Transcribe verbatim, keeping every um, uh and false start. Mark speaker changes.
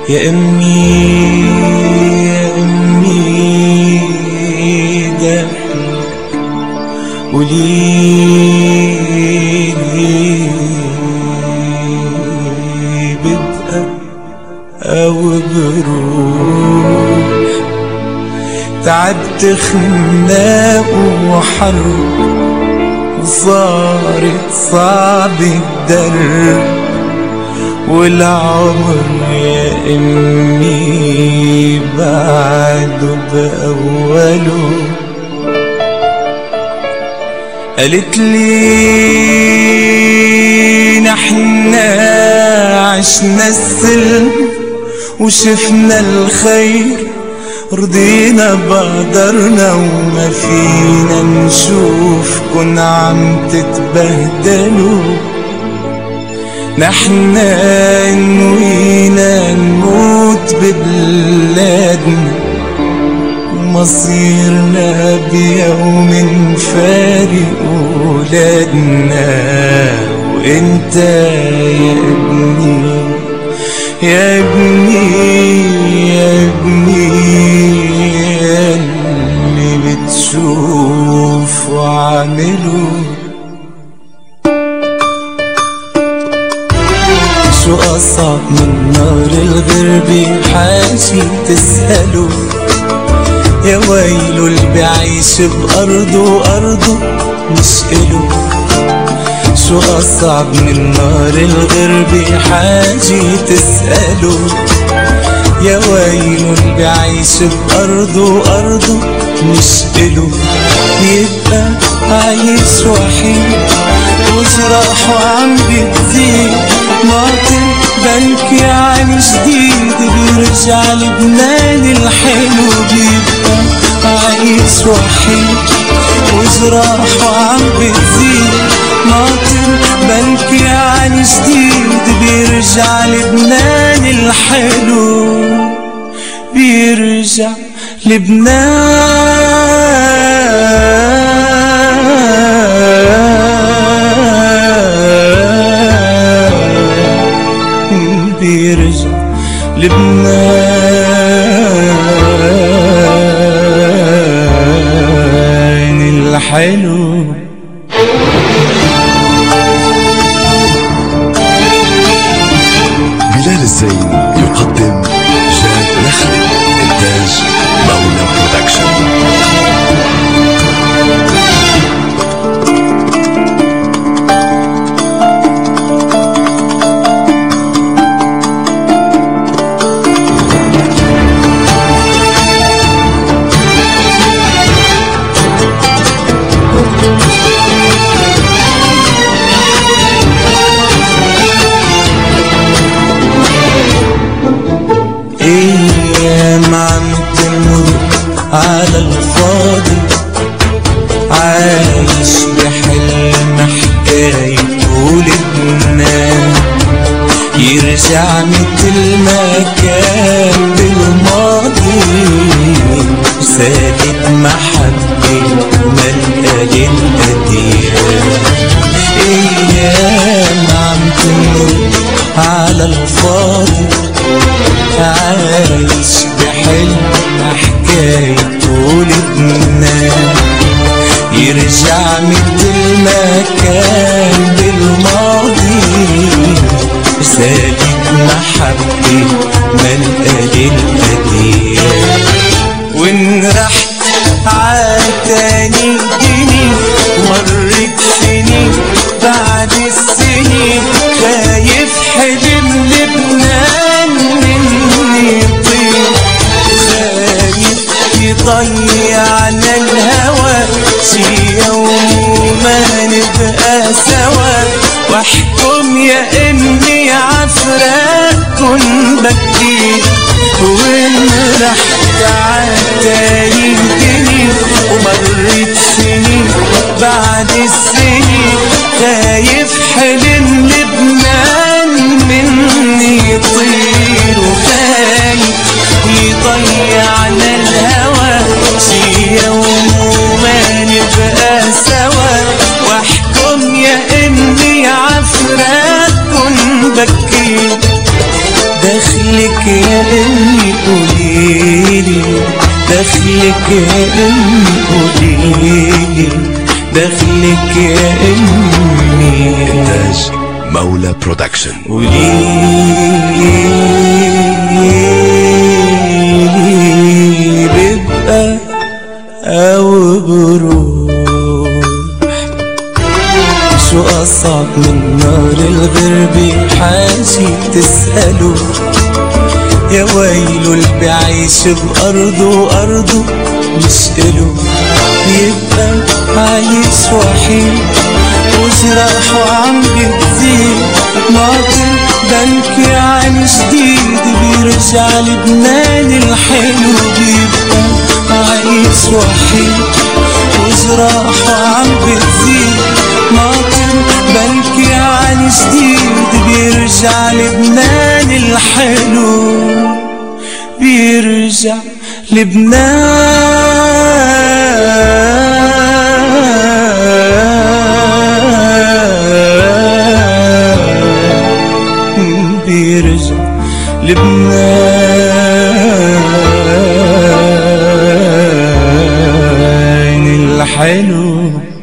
Speaker 1: يا أمي يا أمي داخلك قوليلي بدءا أو بروح تعبت خناق وحرب وصارت صعب الدرب والعمر يا أمي بعده بأوله قالت لي نحنا عشنا السلم وشفنا الخير رضينا بقدرنا وما فينا نشوفكن عم تتبهدلوا نحنا نوينا نموت ببلادنا ومصيرنا بيوم فارق ولادنا وانت يا ابني يا ابني يا ابني اللي بتشوف وعامله شو أصعب من نار الغرب حاجي تسأله يا ويله اللي بعيش بأرضه أرضه مش إله شو أصعب من نار الغرب حاجي تسأله يا ويله اللي بعيش بأرضه أرضه مش إله يبقى عايش وحيد وجراحه عم بتزيد ماطل بلكي عن جديد بيرجع لبنان الحلو بيبقى عايش وحيد وجراحه عم بتزيد ماطل بلكي عن جديد بيرجع لبنان الحلو بيرجع لبنان بيرجع لبنان الحلو
Speaker 2: بلال الزين يقدم جاد نخل إنتاج مولا برودكشن.
Speaker 1: أيام عم تمر على الفاضي عايش بحلم حكاية ولدنا يرجع متل ما كان بالماضي رسالة محبة ملقى للأديان أيام عم تمر على الفاضي عايش بحلم حكاية ولدنا يرجع متل ما كان بالماضي رسالة محبة ملقى للأديان وإن رحت عالتاني دني مرت سنين بعد السنين خايف حلم لبنان يضيعنا الهوى شي يوم ما نبقى سوا واحكم يا امي عفراكن بكي وين رحت عالتاني دني ومرت سنين بعد السنين خايف حلم لبنان مني يطير وخايف يضيعنا الهوى شي يوم ما نبقى سوا واحكم يا امي عفراكن بكي دخلك يا امي قوليلي، دخلك يا امي قوليلي، دخلك يا امي.
Speaker 2: إنتاج مولى برودكشن.
Speaker 1: قوليلي بيبقى او بروح، شو أصعب من نار الغرب حاجي تسأله؟ يا ويله اللي بيعيش بأرضه أرضه مش إله، يبقى عايش وحيد وجراحه عم بتزيد، ناطر بنكي عن جديد بيرجع لبنان الحلو. بيبقى عايش وحيد وجراحه عم بتزيد، ناطر بنكي عن جديد بيرجع لبنان الحلو، بيرجع لبنان، بيرجع لبنان الحلو.